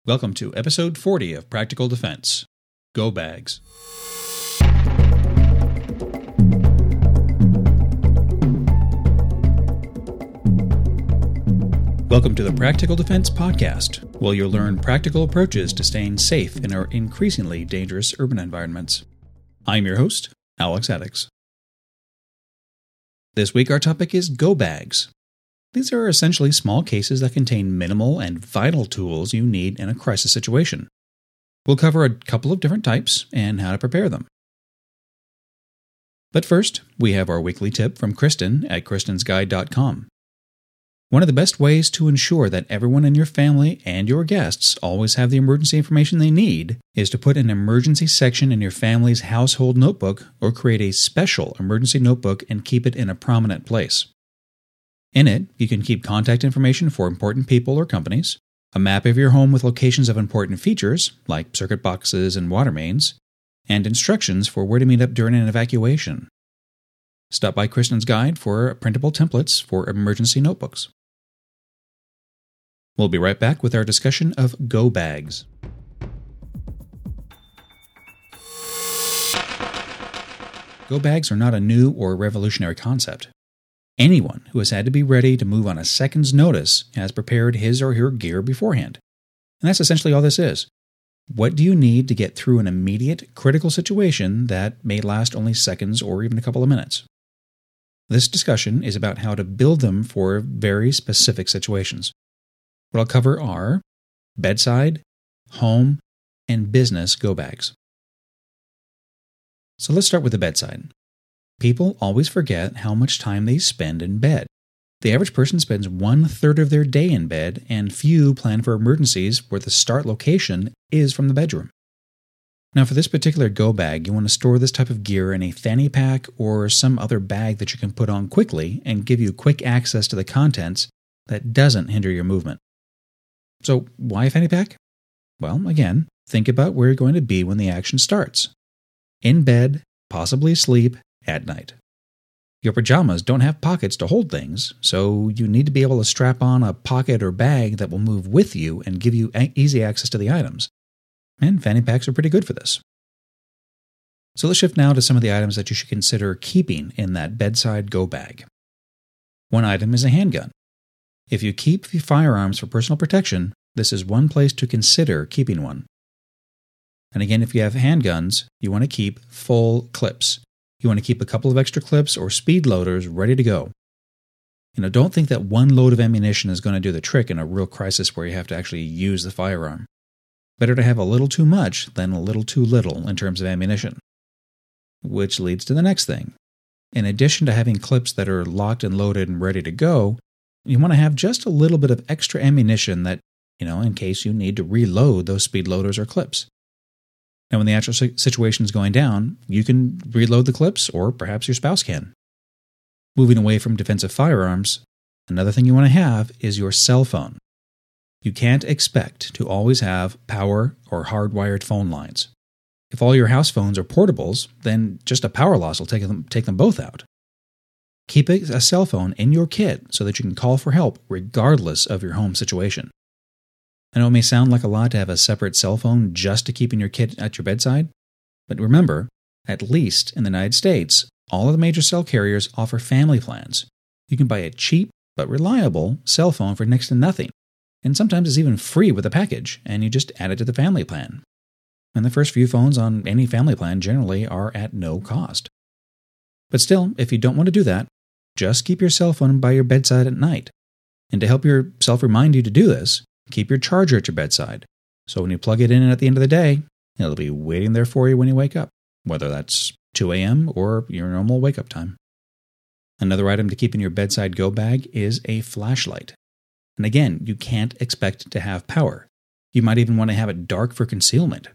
Welcome to episode 40 of Practical Defense. Go Bags. Welcome to the Practical Defense podcast, where you'll learn practical approaches to staying safe in our increasingly dangerous urban environments. I'm your host, Alex Addix. This week our topic is go bags. These are essentially small cases that contain minimal and vital tools you need in a crisis situation. We'll cover a couple of different types and how to prepare them. But first, we have our weekly tip from Kristen at kristensguide.com. One of the best ways to ensure that everyone in your family and your guests always have the emergency information they need is to put an emergency section in your family's household notebook or create a special emergency notebook and keep it in a prominent place. In it, you can keep contact information for important people or companies, a map of your home with locations of important features, like circuit boxes and water mains, and instructions for where to meet up during an evacuation. Stop by Kristen's Guide for printable templates for emergency notebooks. We'll be right back with our discussion of go bags. Go bags are not a new or revolutionary concept. Anyone who has had to be ready to move on a second's notice has prepared his or her gear beforehand. And that's essentially all this is. What do you need to get through an immediate, critical situation that may last only seconds or even a couple of minutes? This discussion is about how to build them for very specific situations. What I'll cover are bedside, home, and business go bags. So let's start with the bedside. People always forget how much time they spend in bed. The average person spends 1/3 of their day in bed, and few plan for emergencies where the start location is from the bedroom. Now, for this particular go bag, you want to store this type of gear in a fanny pack or some other bag that you can put on quickly and give you quick access to the contents that doesn't hinder your movement. So, why a fanny pack? Well, again, think about where you're going to be when the action starts. In bed, possibly asleep, at night. Your pajamas don't have pockets to hold things, so you need to be able to strap on a pocket or bag that will move with you and give you easy access to the items. And fanny packs are pretty good for this. So let's shift now to some of the items that you should consider keeping in that bedside go bag. One item is a handgun. If you keep the firearms for personal protection, this is one place to consider keeping one. And again, if you have handguns, you want to keep full clips. You want to keep a couple of extra clips or speed loaders ready to go. Don't think that one load of ammunition is going to do the trick in a real crisis where you have to actually use the firearm. Better to have a little too much than a little too little in terms of ammunition. Which leads to the next thing. In addition to having clips that are locked and loaded and ready to go, you want to have just a little bit of extra ammunition that, in case you need to reload those speed loaders or clips. Now, when the actual situation is going down, you can reload the clips, or perhaps your spouse can. Moving away from defensive firearms, another thing you want to have is your cell phone. You can't expect to always have power or hardwired phone lines. If all your house phones are portables, then just a power loss will take them both out. Keep a cell phone in your kit so that you can call for help regardless of your home situation. I know it may sound like a lot to have a separate cell phone just to keep in your kit at your bedside, but remember, at least in the United States, all of the major cell carriers offer family plans. You can buy a cheap but reliable cell phone for next to nothing, and sometimes it's even free with a package, and you just add it to the family plan. And the first few phones on any family plan generally are at no cost. But still, if you don't want to do that, just keep your cell phone by your bedside at night. And to help yourself remind you to do this, keep your charger at your bedside, so when you plug it in at the end of the day, it'll be waiting there for you when you wake up, whether that's 2 a.m. or your normal wake-up time. Another item to keep in your bedside go bag is a flashlight. And again, you can't expect to have power. You might even want to have it dark for concealment.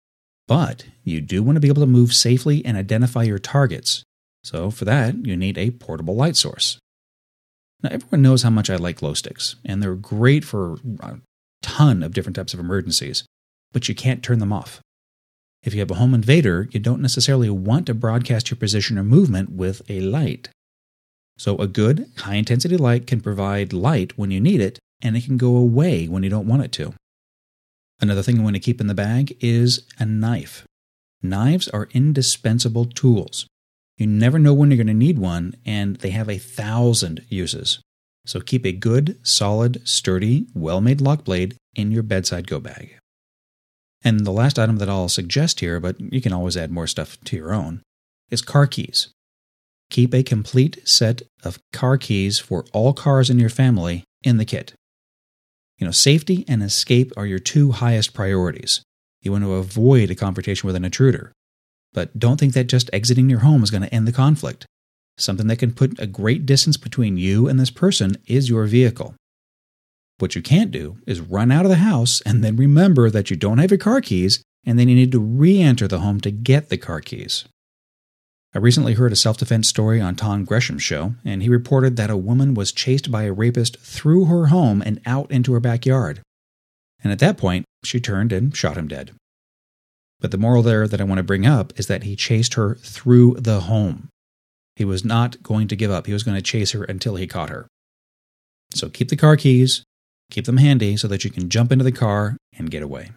But you do want to be able to move safely and identify your targets. So for that, you need a portable light source. Now, everyone knows how much I like glow sticks, and they're great for a ton of different types of emergencies, but you can't turn them off. If you have a home invader, you don't necessarily want to broadcast your position or movement with a light. So a good, high-intensity light can provide light when you need it, and it can go away when you don't want it to. Another thing you want to keep in the bag is a knife. Knives are indispensable tools. You never know when you're going to need one, and they have 1,000 uses. So keep a good, solid, sturdy, well-made lock blade in your bedside go bag. And the last item that I'll suggest here, but you can always add more stuff to your own, is car keys. Keep a complete set of car keys for all cars in your family in the kit. Safety and escape are your two highest priorities. You want to avoid a confrontation with an intruder. But don't think that just exiting your home is going to end the conflict. Something that can put a great distance between you and this person is your vehicle. What you can't do is run out of the house and then remember that you don't have your car keys, and then you need to re-enter the home to get the car keys. I recently heard a self-defense story on Tom Gresham's show, and he reported that a woman was chased by a rapist through her home and out into her backyard. And at that point, she turned and shot him dead. But the moral there that I want to bring up is that he chased her through the home. He was not going to give up. He was going to chase her until he caught her. So keep the car keys, keep them handy so that you can jump into the car and get away.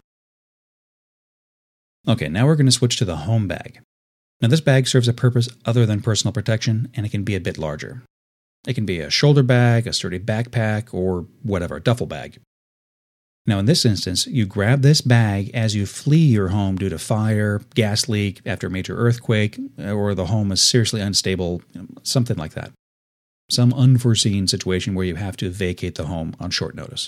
Okay, now we're going to switch to the home bag. Now this bag serves a purpose other than personal protection, and it can be a bit larger. It can be a shoulder bag, a sturdy backpack, or whatever, a duffel bag. Now in this instance, you grab this bag as you flee your home due to fire, gas leak, after a major earthquake, or the home is seriously unstable, something like that. Some unforeseen situation where you have to vacate the home on short notice.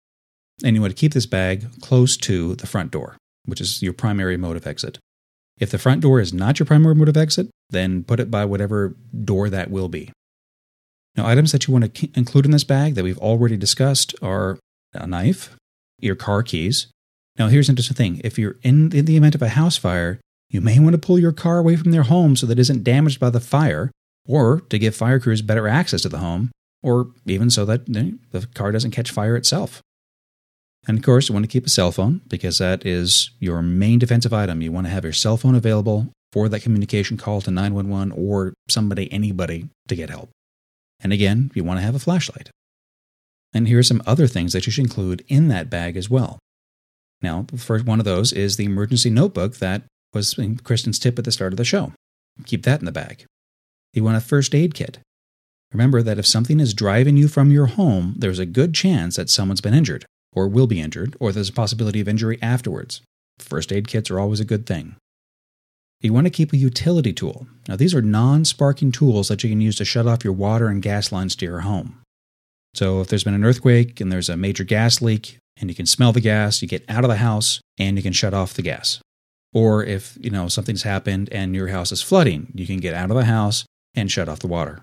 And you want to keep this bag close to the front door, which is your primary mode of exit. If the front door is not your primary mode of exit, then put it by whatever door that will be. Now, items that you want to include in this bag that we've already discussed are a knife, your car keys. Now, here's an interesting thing. If you're in the event of a house fire, you may want to pull your car away from their home so that it isn't damaged by the fire, or to give fire crews better access to the home, or even so that the car doesn't catch fire itself. And of course, you want to keep a cell phone because that is your main defensive item. You want to have your cell phone available for that communication call to 911 or anybody to get help. And again, you want to have a flashlight. And here are some other things that you should include in that bag as well. Now, the first one of those is the emergency notebook that was in Kristen's tip at the start of the show. Keep that in the bag. You want a first aid kit. Remember that if something is driving you from your home, there's a good chance that someone's been injured, or will be injured, or there's a possibility of injury afterwards. First aid kits are always a good thing. You want to keep a utility tool. Now, these are non-sparking tools that you can use to shut off your water and gas lines to your home. So if there's been an earthquake and there's a major gas leak and you can smell the gas, you get out of the house and you can shut off the gas. Or if, something's happened and your house is flooding, you can get out of the house and shut off the water.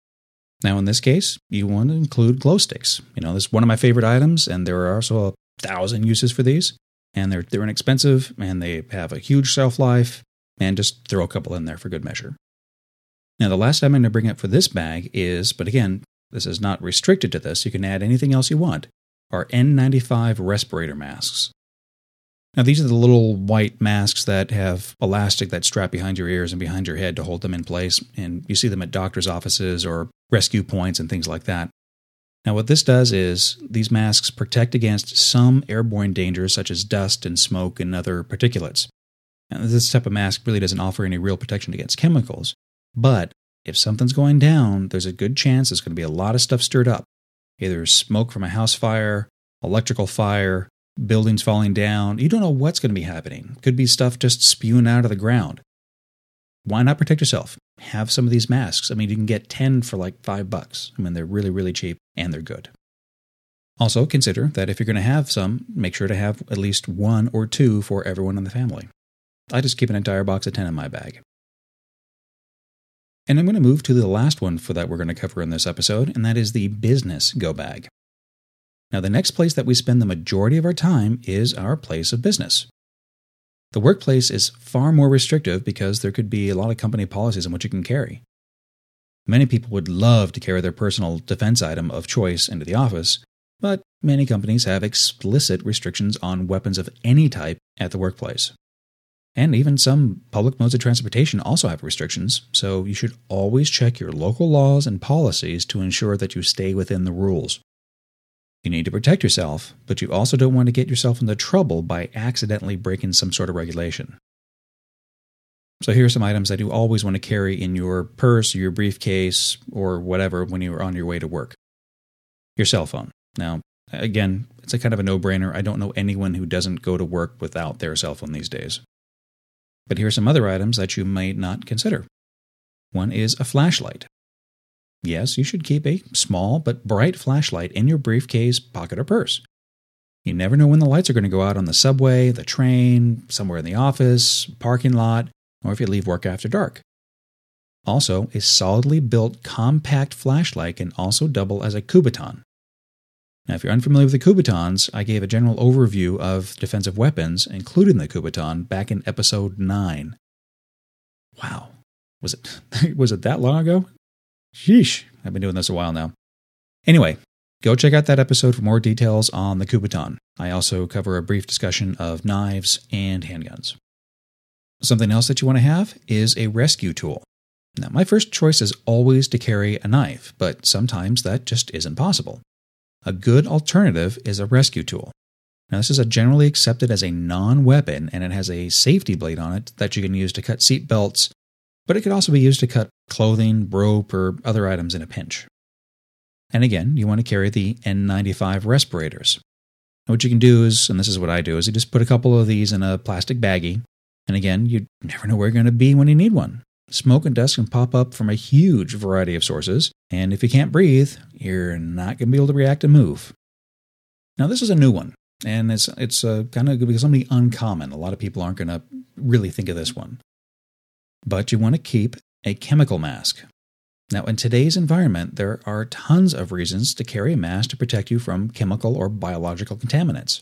Now, in this case, you want to include glow sticks. This is one of my favorite items, and there are also 1,000 uses for these. And they're inexpensive, and they have a huge shelf life, and just throw a couple in there for good measure. Now, the last item I'm going to bring up for this bag is, but again, this is not restricted to this, you can add anything else you want, are N95 respirator masks. Now, these are the little white masks that have elastic that strap behind your ears and behind your head to hold them in place, and you see them at doctor's offices or rescue points and things like that. Now, what this does is these masks protect against some airborne dangers such as dust and smoke and other particulates. Now, this type of mask really doesn't offer any real protection against chemicals, but if something's going down, there's a good chance there's going to be a lot of stuff stirred up. Either smoke from a house fire, electrical fire, buildings falling down. You don't know what's going to be happening. Could be stuff just spewing out of the ground. Why not protect yourself? Have some of these masks. You can get 10 for like $5. They're really, really cheap and they're good. Also, consider that if you're going to have some, make sure to have at least 1 or 2 for everyone in the family. I just keep an entire box of 10 in my bag. And I'm going to move to the last one that we're going to cover in this episode, and that is the business go bag. Now, the next place that we spend the majority of our time is our place of business. The workplace is far more restrictive because there could be a lot of company policies on what you can carry. Many people would love to carry their personal defense item of choice into the office, but many companies have explicit restrictions on weapons of any type at the workplace. And even some public modes of transportation also have restrictions, so you should always check your local laws and policies to ensure that you stay within the rules. You need to protect yourself, but you also don't want to get yourself into trouble by accidentally breaking some sort of regulation. So here are some items that you always want to carry in your purse or your briefcase or whatever when you're on your way to work. Your cell phone. Now, again, it's a kind of a no-brainer. I don't know anyone who doesn't go to work without their cell phone these days. But here are some other items that you may not consider. One is a flashlight. Yes, you should keep a small but bright flashlight in your briefcase, pocket, or purse. You never know when the lights are going to go out on the subway, the train, somewhere in the office, parking lot, or if you leave work after dark. Also, a solidly built compact flashlight can also double as a Kubotan. Now, if you're unfamiliar with the Kubotans, I gave a general overview of defensive weapons, including the Kubotan, back in episode 9. Wow. Was it that long ago? Sheesh. I've been doing this a while now. Anyway, go check out that episode for more details on the Kubotan. I also cover a brief discussion of knives and handguns. Something else that you want to have is a rescue tool. Now, my first choice is always to carry a knife, but sometimes that just isn't possible. A good alternative is a rescue tool. Now, this is generally accepted as a non-weapon, and it has a safety blade on it that you can use to cut seat belts, but it could also be used to cut clothing, rope, or other items in a pinch. And again, you want to carry the N95 respirators. Now, what you can do is, and this is what I do, is you just put a couple of these in a plastic baggie, and again, you never know where you're going to be when you need one. Smoke and dust can pop up from a huge variety of sources, and if you can't breathe, you're not going to be able to react and move. Now, this is a new one, and it's kind of going to be something uncommon. A lot of people aren't going to really think of this one. But you want to keep a chemical mask. Now, in today's environment, there are tons of reasons to carry a mask to protect you from chemical or biological contaminants.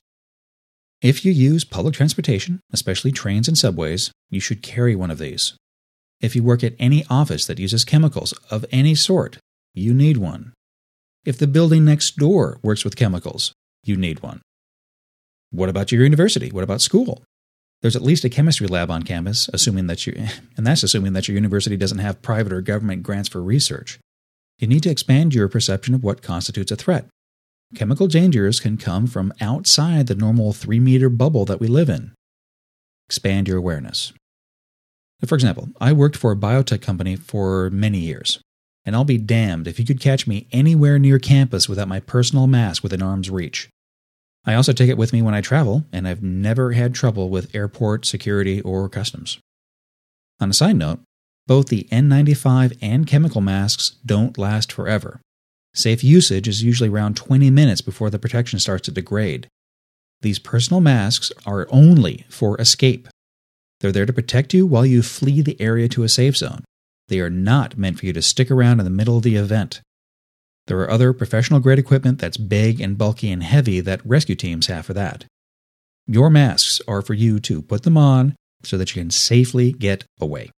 If you use public transportation, especially trains and subways, you should carry one of these. If you work at any office that uses chemicals of any sort, you need one. If the building next door works with chemicals, you need one. What about your university? What about school? There's at least a chemistry lab on campus, and that's assuming that your university doesn't have private or government grants for research. You need to expand your perception of what constitutes a threat. Chemical dangers can come from outside the normal 3-meter bubble that we live in. Expand your awareness. For example, I worked for a biotech company for many years, and I'll be damned if you could catch me anywhere near campus without my personal mask within arm's reach. I also take it with me when I travel, and I've never had trouble with airport security or customs. On a side note, both the N95 and chemical masks don't last forever. Safe usage is usually around 20 minutes before the protection starts to degrade. These personal masks are only for escape. They're there to protect you while you flee the area to a safe zone. They are not meant for you to stick around in the middle of the event. There are other professional-grade equipment that's big and bulky and heavy that rescue teams have for that. Your masks are for you to put them on so that you can safely get away.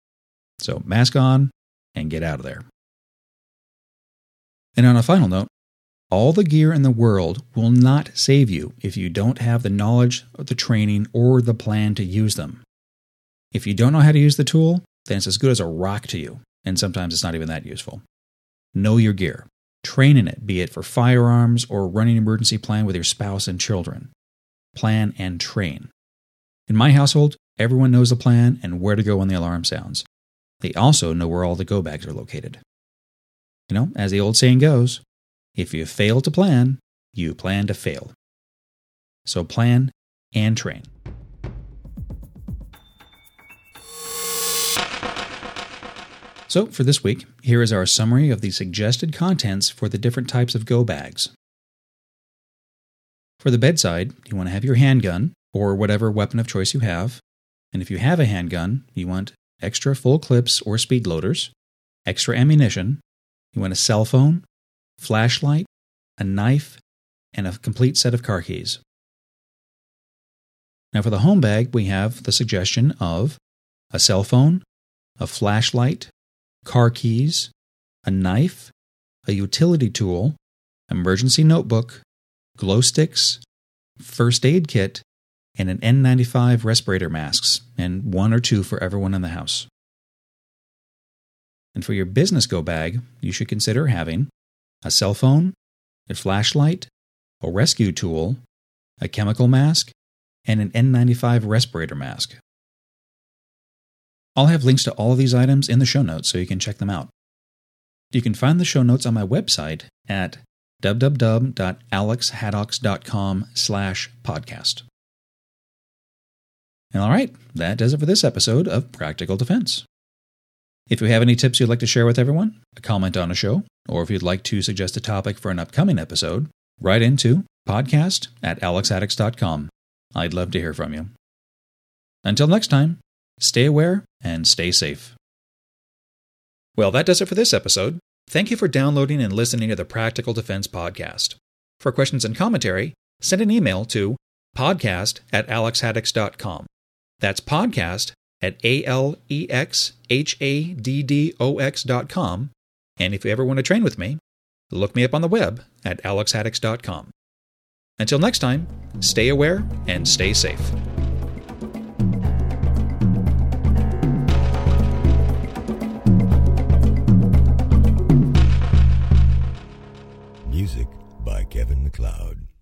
So mask on and get out of there. And on a final note, all the gear in the world will not save you if you don't have the knowledge, the training, or the plan to use them. If you don't know how to use the tool, then it's as good as a rock to you, and sometimes it's not even that useful. Know your gear. Train in it, be it for firearms or running an emergency plan with your spouse and children. Plan and train. In my household, everyone knows the plan and where to go when the alarm sounds. They also know where all the go bags are located. As the old saying goes, if you fail to plan, you plan to fail. So plan and train. So for this week, here is our summary of the suggested contents for the different types of go bags. For the bedside, you want to have your handgun, or whatever weapon of choice you have. And if you have a handgun, you want extra full clips or speed loaders, extra ammunition, you want a cell phone, flashlight, a knife, and a complete set of car keys. Now for the home bag, we have the suggestion of a cell phone, a flashlight, car keys, a knife, a utility tool, emergency notebook, glow sticks, first aid kit, and an N95 respirator masks, and 1 or 2 for everyone in the house. And for your business go bag, you should consider having a cell phone, a flashlight, a rescue tool, a chemical mask, and an N95 respirator mask. I'll have links to all of these items in the show notes so you can check them out. You can find the show notes on my website at www.alexhaddox.com/podcast. And all right, that does it for this episode of Practical Defense. If you have any tips you'd like to share with everyone, a comment on a show, or if you'd like to suggest a topic for an upcoming episode, write into podcast@alexhaddox.com. I'd love to hear from you. Until next time, stay aware and stay safe. Well, that does it for this episode. Thank you for downloading and listening to the Practical Defense Podcast. For questions and commentary, send an email to podcast@alexhaddox.com. That's podcast@alexhaddox.com. And if you ever want to train with me, look me up on the web at alexhaddox.com. Until next time, stay aware and stay safe. Music by Kevin MacLeod.